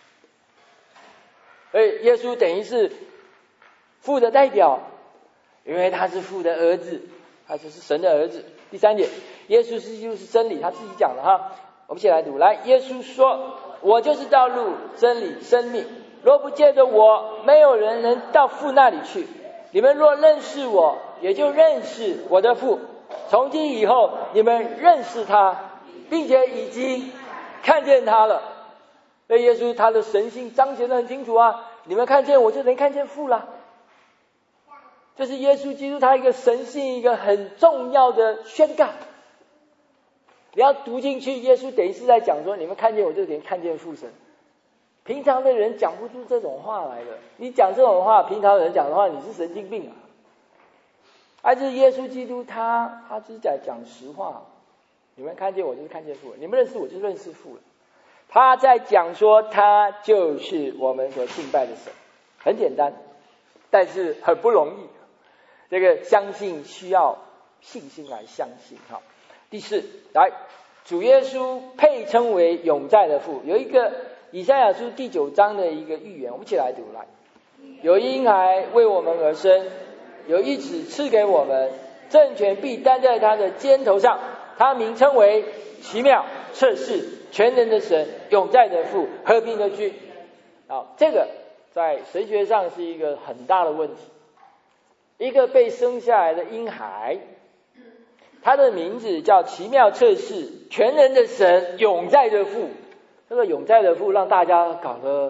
所以耶稣等于是父的代表，因为他是父的儿子，他就是神的儿子。第3点，耶稣就是真理，他自己讲的哈。我们一起来读，来，耶稣说：“我就是道路、真理、生命，若不借着我，没有人能到父那里去。你们若认识我，也就认识我的父。从今以后，你们认识他，并且已经看见他了。”所以耶稣他的神性彰显得很清楚啊！你们看见我，就能看见父了。这是耶稣基督他一个神性一个很重要的宣告。你要读进去，耶稣等于是在讲说，你们看见我，就等于看见父神。平常的人讲不出这种话来的，你讲这种话，平常人讲的话，你是神经病啊！而是耶稣基督他只在讲实话。 你们看见我就是看见父了，你们认识我就认识父了。他在讲说他就是我们所敬拜的神，很简单，但是很不容易。这个相信需要信心来相信。好，第四，来，主耶稣配称为永在的父。有一个以赛亚书第9章的一个预言，我们一起来读。来，有婴孩为我们而生，有一子赐给我们，政权必担在他的肩头上，他名称为奇妙、策士、全能的神、永在的父、和平的君。好，这个在神学上是一个很大的问题。一个被生下来的婴孩，他的名字叫奇妙、策士、全能的神、永在的父。这个永在的父让大家搞得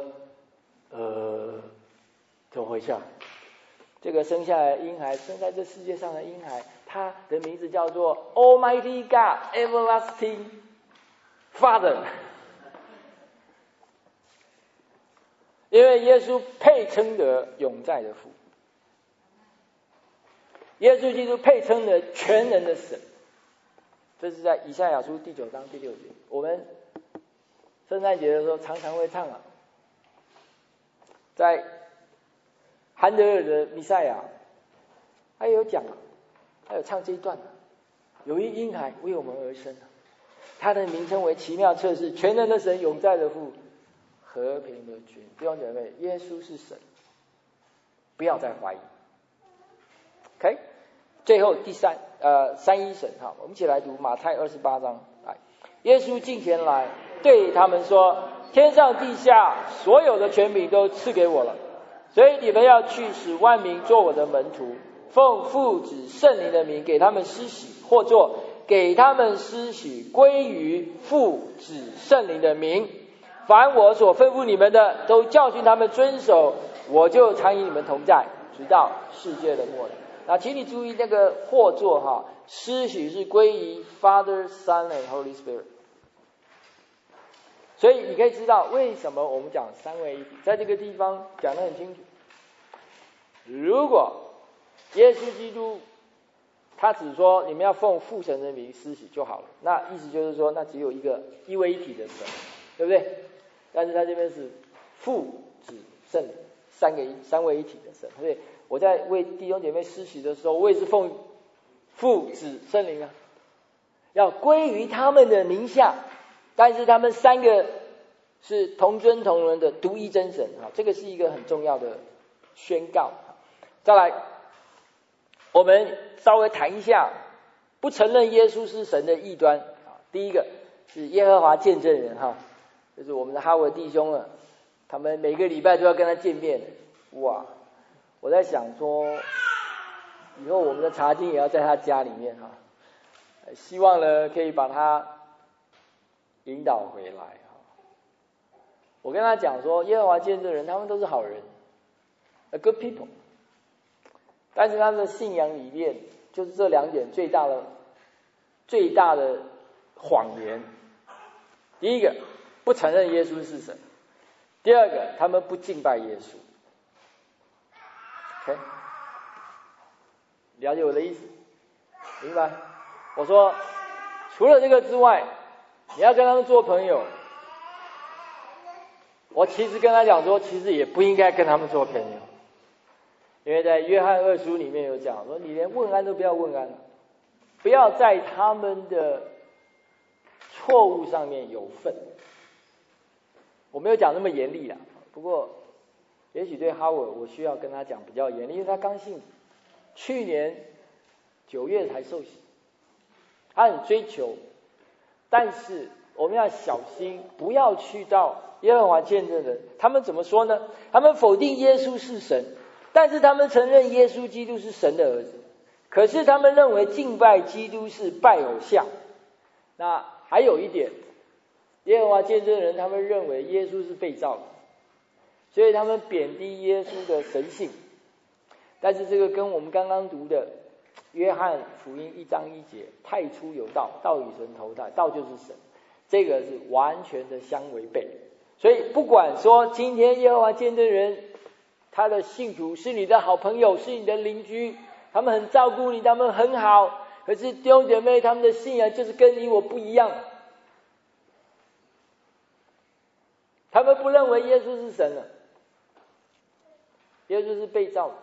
怎么回事啊？这个生下来的婴孩，生在这世界上的婴孩，他的名字叫做 Almighty God Everlasting Father。 因为耶稣配称的永在的父，耶稣基督配称的全能的神。这是在以赛亚书第9章第6节。我们圣诞节的时候常常会唱啊，在韩德尔的弥赛亚，他也有讲啊，他有唱这一段啊，有一婴孩为我们而生啊，他的名称为奇妙、策士、全能的神、永在的父、和平的君。弟兄姐妹，耶稣是神，不要再怀疑。OK， 最后第三一神哈，我们一起来读马太28章。来，耶稣近前来对他们说：天上地下所有的权柄都赐给我了，所以你们要去，使万民做我的门徒，奉父子圣灵的名给他们施洗，或作给他们施洗归于父子圣灵的名。凡我所吩咐你们的，都教训他们遵守，我就常与你们同在，直到世界的末了。那请你注意那个或作哈，施洗是归于 Father, Son and Holy Spirit。所以你可以知道为什么我们讲三位一体，在这个地方讲得很清楚。如果耶稣基督他只说你们要奉父神的名施洗就好了，那意思就是说那只有一个一位一体的神，对不对？但是他这边是父子圣灵三位一体的神。所以我在为弟兄姐妹施洗的时候，我也是奉父子圣灵啊，要归于他们的名下，但是他们三个是同尊同仁的独一真神啊，这个是一个很重要的宣告。再来，我们稍微谈一下不承认耶稣是神的异端啊。第一个是耶和华见证人哈，就是我们的哈维弟兄啊，他们每个礼拜都要跟他见面。哇，我在想说，以后我们的查经也要在他家里面哈，希望呢可以把他引导回来哈。我跟他讲说，耶和华见证人他们都是好人 ，a good people， 但是他们的信仰理念就是这两点最大的谎言。第一个，不承认耶稣是神；第二个，他们不敬拜耶稣。OK， 了解我的意思？明白？我说，除了这个之外，你要跟他们做朋友，我其实跟他讲说，其实也不应该跟他们做朋友，因为在约翰2书里面有讲说，你连问安都不要问安，不要在他们的错误上面有份。我没有讲那么严厉啦，不过也许对哈维我需要跟他讲比较严厉，因为他刚信，去年9月才受洗，他很追求，但是我们要小心，不要去到耶和华见证人。他们怎么说呢？他们否定耶稣是神，但是他们承认耶稣基督是神的儿子，可是他们认为敬拜基督是拜偶像。那还有一点，耶和华见证人他们认为耶稣是被造的，所以他们贬低耶稣的神性。但是这个跟我们刚刚读的约翰福音1章1节，太初有道，道与神同在，道就是神，这个是完全的相违背。所以不管说今天耶和华见证人他的信徒是你的好朋友，是你的邻居，他们很照顾你，他们很好， 可是弟兄姐妹，他们的信仰就是跟你我不一样。他们不认为耶稣是神了，耶稣是被造的。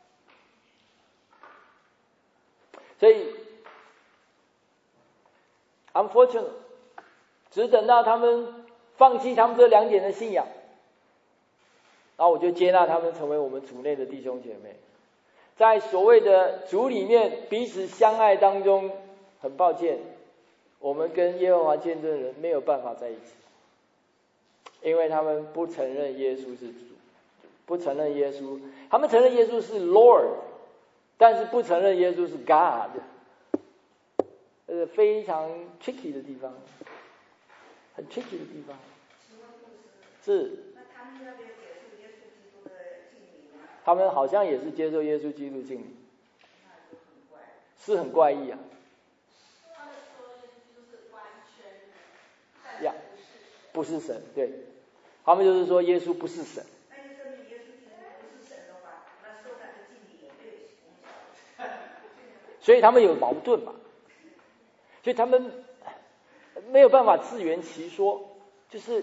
所以 unfortunately 只等到他们放弃他们这2点的信仰，然后我就接纳他们成为我们主内的弟兄姐妹。在所谓的主里面彼此相爱当中，很抱歉，我们跟耶和华见证人没有办法在一起，因为他们不承认耶稣是主，不承认耶稣，他们承认耶稣是 Lord， 但是不承认耶稣是 God， 这是非常 tricky 的地方，很 tricky 的地方。是。他们好像也是接受耶稣基督敬礼，是很怪异啊。呀，不是神，对，他们就是说耶稣不是神。那就证明耶稣基督不是神的话，那受他的敬礼也对不起。所以他们有矛盾嘛，所以他们没有办法自圆其说，就是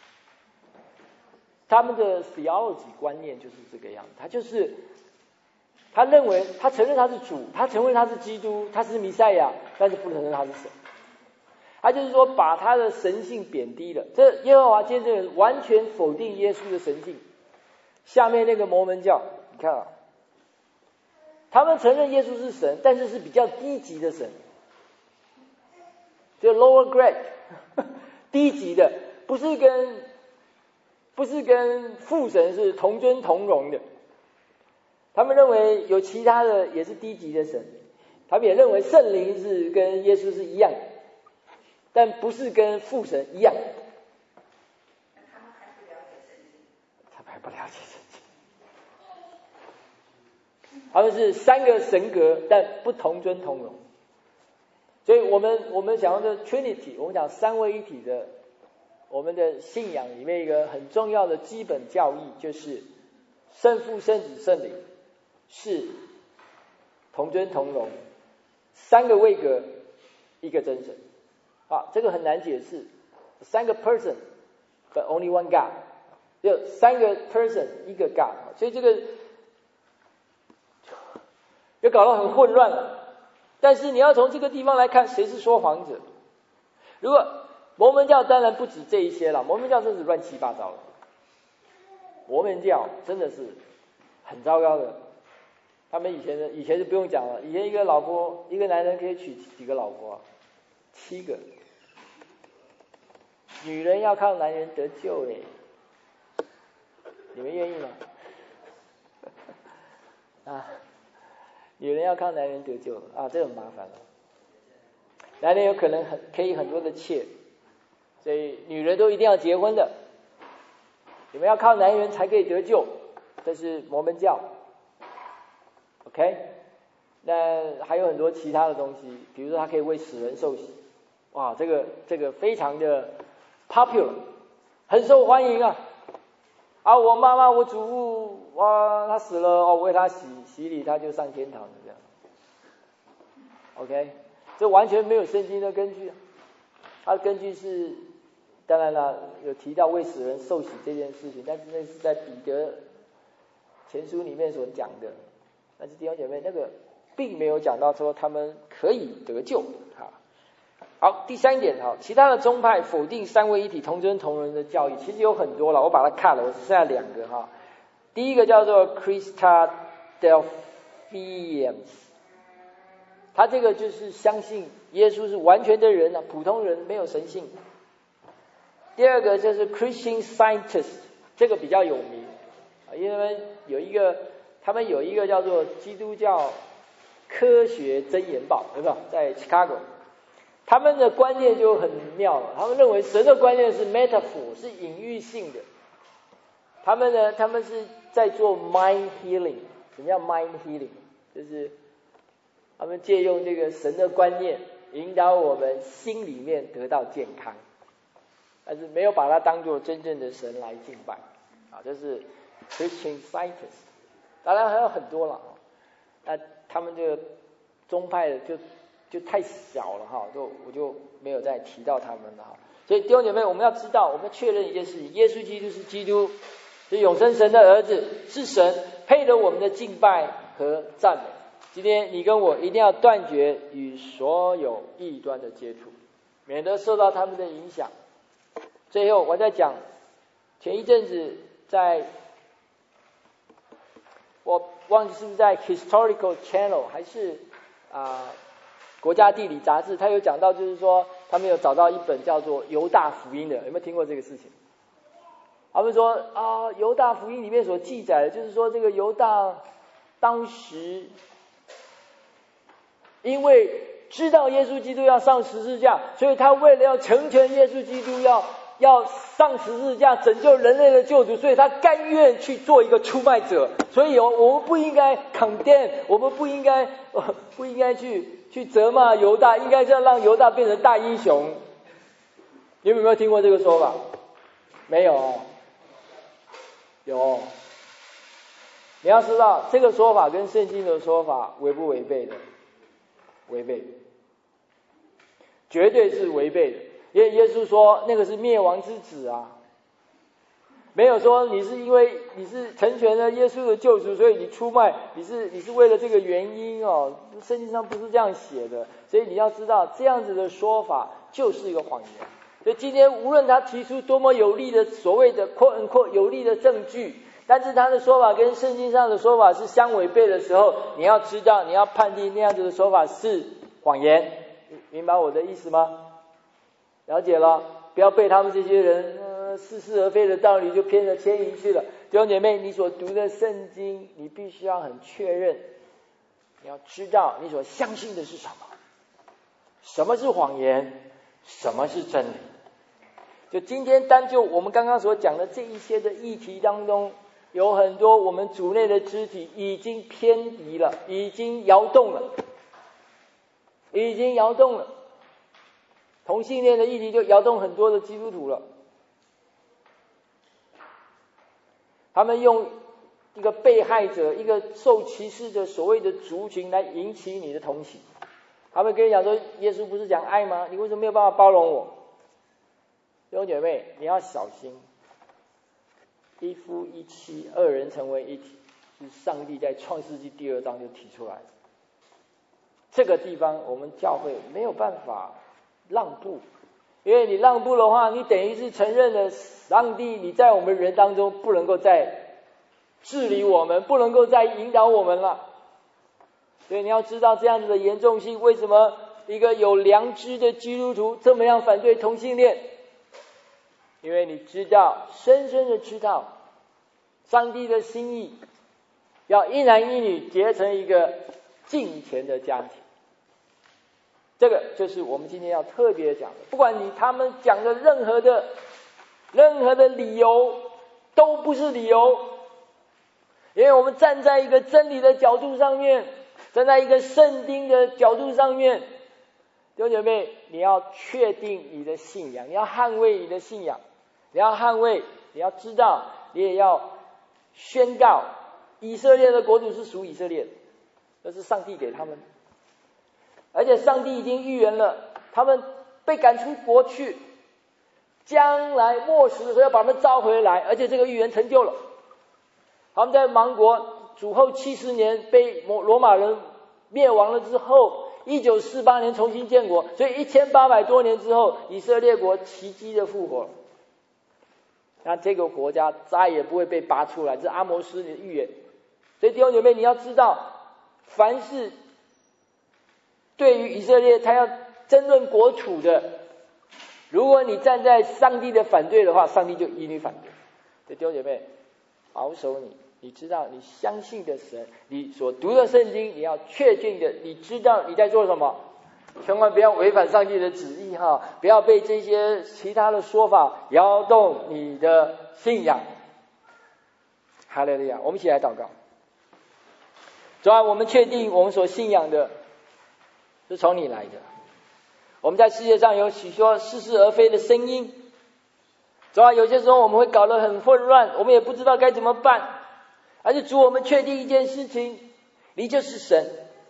他们的 theology 观念就是这个样子，他认为他承认他是主，他承认他是基督，他是弥赛亚，但是不承认他是神。他就是说把他的神性贬低了。这耶和华见证人完全否定耶稣的神性。下面那个摩门教，你看啊，他们承认耶稣是神，但是是比较低级的神，就 lower grade 低级的，不是跟父神是同尊同荣的。他们认为有其他的也是低级的神，他们也认为圣灵是跟耶稣是一样的，但不是跟父神一样。他们还不了解圣经。他们还不了解圣经。他们是3个神格，但不同尊同荣。所以我们讲的 Trinity， 我们讲三位一体的，我们的信仰里面一个很重要的基本教义就是圣父、圣子、圣灵是同尊同荣，3个位格，一个真神。啊，这个很难解释，3个 person but only one God， 就3个 person 一个 God， 所以这个就搞得很混乱了。但是你要从这个地方来看，谁是说谎者？如果摩门教当然不止这一些了，摩门教真是乱七八糟的，摩门教真的是很糟糕的。他们以前就不用讲了，以前一个男人可以娶几个老婆？7个。女人要靠男人得救你们愿意吗？啊，女人要靠男人得救啊，这很麻烦了。男人有可能可以很多的妾，所以女人都一定要结婚的。你们要靠男人才可以得救，这是摩门教。OK， 那还有很多其他的东西，比如说他可以为死人受洗，哇，这个非常的 popular， 很受欢迎啊！啊，我妈妈、我祖父，哇，他死了哦，为他洗礼，他就上天堂了这样。OK， 这完全没有圣经的根据，它的根据是，当然了，有提到为死人受洗这件事情，但是那是在彼得前书里面所讲的。但是弟兄姐妹，那个并没有讲到说他们可以得救啊。好，第3点哈，其他的宗派否定3位一体同尊同仁的教义，其实有很多了，我把它看了，我只剩下2个哈。第一个叫做 Christadelphians， 他这个就是相信耶稣是完全的人啊，普通人没有神性。第二个就是 Christian Scientist， 这个比较有名，因为他们有一个叫做基督教科学箴言报，有没有？在 Chicago， 他们的观念就很妙了。他们认为神的观念是 metaphor， 是隐喻性的。他们是在做 mind healing。什么叫 mind healing？ 就是他们借用这个神的观念，引导我们心里面得到健康，但是没有把它当作真正的神来敬拜。啊，这是 Christian Scientist。当然还有很多了，那他们这个宗派的就太小了哈，我就没有再提到他们了哈。所以弟兄姐妹，我们要知道，我们要确认一件事情：耶稣基督是基督，是永生神的儿子，是神，配得我们的敬拜和赞美。今天你跟我一定要断绝与所有异端的接触，免得受到他们的影响。最后我在讲，前一阵子我忘记是不是在 Historical Channel 还是国家地理杂志，他有讲到，就是说他们有找到一本叫做《犹大福音》的，有没有听过这个事情？他们说《犹大福音》里面所记载的，就是说这个犹大当时因为知道耶稣基督要上十字架，所以他为了要成全耶稣基督要上十字架拯救人类的救主，所以他甘愿去做一个出卖者。所以我们不应该 condemn， 我们不应该去责骂犹大，应该是要让犹大变成大英雄。你有没有听过这个说法？没有？有。你要知道这个说法跟圣经的说法违不违背的？违背，绝对是违背的。因为耶稣说那个是灭亡之子啊，没有说你是因为你是成全了耶稣的救赎，所以你出卖，你是为了这个原因哦。圣经上不是这样写的，所以你要知道这样子的说法就是一个谎言。所以今天无论他提出多么有力的所谓的 quote unquote 有力的证据，但是他的说法跟圣经上的说法是相违背的时候，你要知道，你要判定那样子的说法是谎言。明白我的意思吗？了解了，不要被他们这些人似是而非的道理就偏了牵引去了。弟兄姐妹，你所读的圣经，你必须要很确认，你要知道你所相信的是什么，什么是谎言，什么是真理。就今天单就我们刚刚所讲的这一些的议题当中，有很多我们主内的肢体已经偏离了，已经摇动了。同性恋的议题就摇动很多的基督徒了。他们用一个被害者，一个受歧视的所谓的族群来引起你的同情。他们跟你讲说，耶稣不是讲爱吗？你为什么没有办法包容我？弟兄姐妹，你要小心，一夫一妻，二人成为一体，是上帝在创世纪第2章就提出来的。这个地方我们教会没有办法让步，因为你让步的话，你等于是承认了上帝你在我们人当中不能够再治理我们，不能够再引导我们了。所以你要知道这样子的严重性，为什么一个有良知的基督徒这么样反对同性恋？因为你知道，深深的知道上帝的心意，要一男一女结成一个敬虔的家庭。这个就是我们今天要特别讲的。不管他们讲的任何的理由都不是理由，因为我们站在一个真理的角度上面，站在一个圣经的角度上面。弟兄姐妹，你要确定你的信仰，你要捍卫你的信仰，你要捍卫，你要知道，你也要宣告以色列的国土是属以色列的，这是上帝给他们，而且上帝已经预言了，他们被赶出国去，将来末时的时候要把他们召回来，而且这个预言成就了。他们在亡国主后70年被罗马人灭亡了之后，1948年重新建国，所以1800多年之后，以色列国奇迹的复活了。那这个国家再也不会被拔出来，这是阿摩斯的预言。所以弟兄姐妹，你要知道，凡是对于以色列他要争论国土的，如果你站在上帝的反对的话，上帝就以你反对。所以弟兄姐妹，保守你知道你相信的神，你所读的圣经，你要确定的，你知道你在做什么，千万不要违反上帝的旨意哈，不要被这些其他的说法摇动你的信仰。哈利路亚！我们一起来祷告。主啊，我们确定我们所信仰的是从你来的。我们在世界上有许多似是而非的声音，主啊，有些时候我们会搞得很混乱，我们也不知道该怎么办。而且主，我们确定一件事情，你就是神，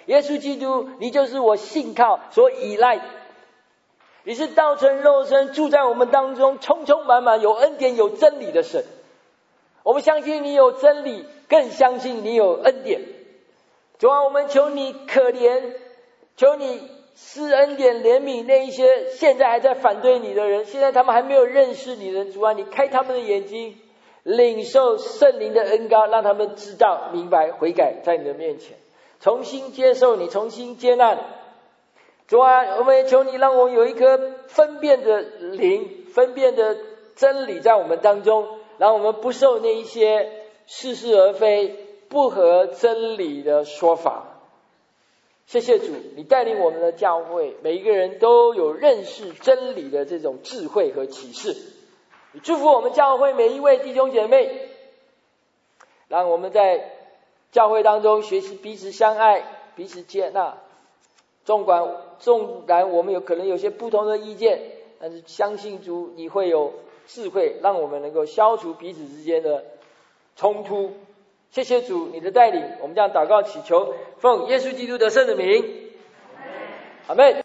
耶稣基督，你就是我信靠所依赖，你是道成肉身住在我们当中，充充满满有恩典有真理的神。我们相信你有真理，更相信你有恩典。主啊，我们求你可怜，求你施恩典怜悯那一些现在还在反对你的人，现在他们还没有认识你的人。主啊，你开他们的眼睛，领受圣灵的恩膏，让他们知道明白悔改，在你的面前重新接受你，重新接纳你。主啊，我们也求你让我们有一颗分辨的灵，分辨的真理在我们当中，让我们不受那一些似是而非不合真理的说法。谢谢主，你带领我们的教会每一个人都有认识真理的这种智慧和启示。你祝福我们教会每一位弟兄姐妹，让我们在教会当中学习彼此相爱，彼此接纳。纵然我们可能有些不同的意见，但是相信主你会有智慧，让我们能够消除彼此之间的冲突。谢谢主你的带领，我们这样祷告祈求，奉耶稣基督得胜的名，阿们。